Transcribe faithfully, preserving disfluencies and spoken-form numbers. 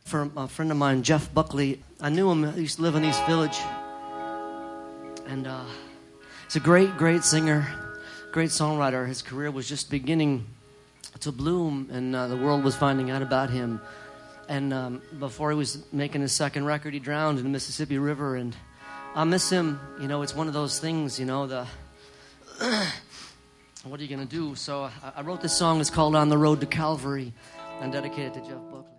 For a friend of mine, Jeff Buckley. I knew him. He used to live in East Village. And uh, he's a great, great singer, great songwriter. His career was just beginning to bloom, and uh, the world was finding out about him. And um, before he was making his second record, he drowned in the Mississippi River. And I miss him. You know, it's one of those things, you know, the... what are you going to do? So I, I wrote this song. It's called On the Road to Calvary, and dedicated to Jeff Buckley.